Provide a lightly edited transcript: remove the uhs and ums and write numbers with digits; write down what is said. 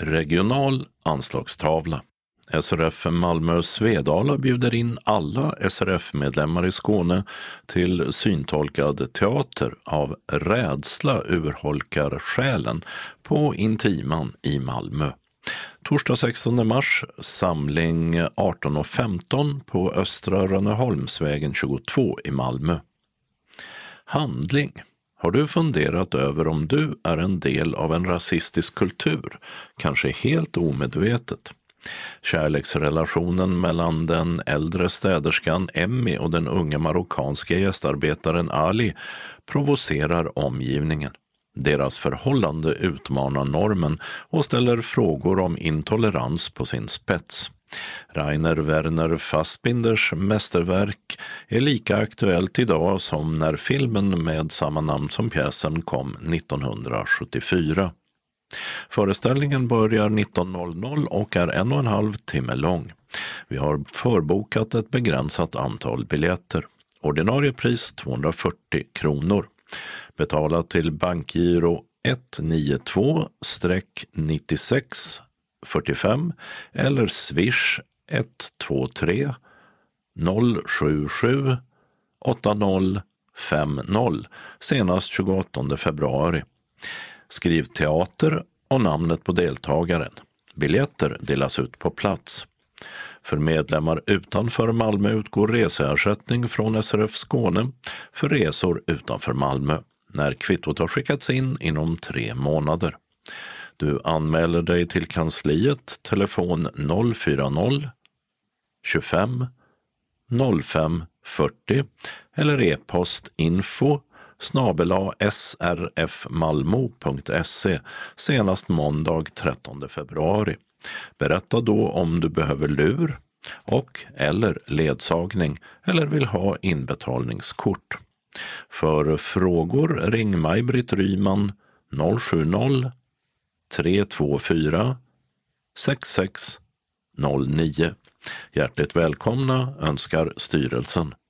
Regional anslagstavla. SRF Malmö Svedala bjuder in alla SRF-medlemmar i Skåne till syntolkad teater av Rädsla urholkar själen på Intiman i Malmö. Torsdag 16 mars, samling 18.15 på Östra Rönneholmsvägen 22 i Malmö. Handling. Har du funderat över om du är en del av en rasistisk kultur, kanske helt omedvetet? Kärleksrelationen mellan den äldre städerskan Emmy och den unga marockanska gästarbetaren Ali provocerar omgivningen. Deras förhållande utmanar normen och ställer frågor om intolerans på sin spets. Rainer Werner Fassbinders mästerverk är lika aktuellt idag som när filmen med samma namn som pjäsen kom 1974. Föreställningen börjar 19.00 och är 1,5 timme lång. Vi har förbokat ett begränsat antal biljetter. Ordinarie pris 240 kronor. Betalat till bankgiro 192-9645 eller Swish 123 077 8050 senast 28 februari. Skriv teater och namnet på deltagaren. Biljetter delas ut på plats. För medlemmar utanför Malmö utgår reseersättning från SRF Skåne för resor utanför Malmö när kvittot har skickats in inom 3 månader. Du anmäler dig till kansliet, telefon 040 25 05 40 eller e-post info@srfmalmo.se senast måndag 13 februari. Berätta då om du behöver lur eller ledsagning eller vill ha inbetalningskort. För frågor ring Maj-Britt Ryman 070 324 6609. Hjärtligt välkomna önskar styrelsen.